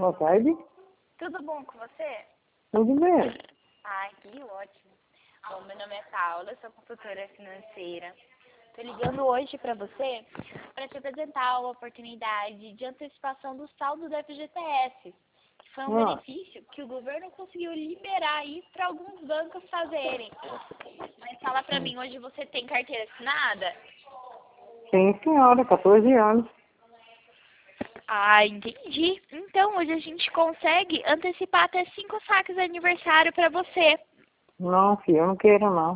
Boa tarde. Tudo bom com você? Tudo bem? Ai, que ótimo. Bom, meu nome é Paula, sou consultora financeira. Estou ligando hoje para você para te apresentar a oportunidade de antecipação do saldo do FGTS, que foi um benefício que o governo conseguiu liberar aí para alguns bancos fazerem. Mas fala para mim, hoje você tem carteira assinada? Sim, senhora, 14 anos. Ah, entendi. Então, hoje a gente consegue antecipar até 5 saques de aniversário para você. Não, filho, eu não quero não.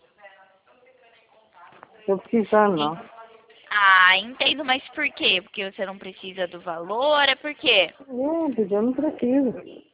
Tô precisando não. Ah, entendo, mas por quê? Porque você não precisa do valor, é por quê? Eu não preciso.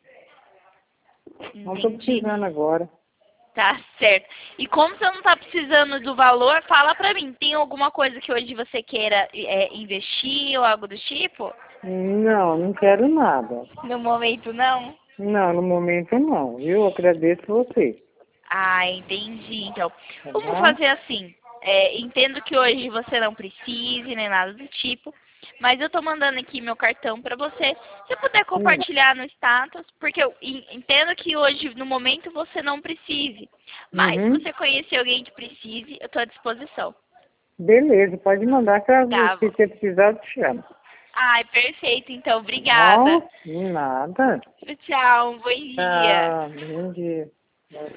Não tô Entendi. precisando agora. Tá certo. E como você não tá precisando do valor, fala pra mim, tem alguma coisa que hoje você queira investir ou algo do tipo? Não, não quero nada. No momento, não? Não, no momento não. Eu agradeço você. Ah, entendi. Então, Tá vamos bom? fazer assim. Entendo que hoje você não precise, nem nada do tipo, mas eu tô mandando aqui meu cartão pra você. Se puder compartilhar no status, porque eu entendo que hoje, no momento, você não precise. Mas se Uhum. você conhecer alguém que precise, eu tô à disposição. Beleza, pode mandar. Caso Tá bom. você precisar, eu te chamo. Ai, perfeito. Então, Não, obrigada. de nada. Tchau, um bom dia. Tá, bom dia.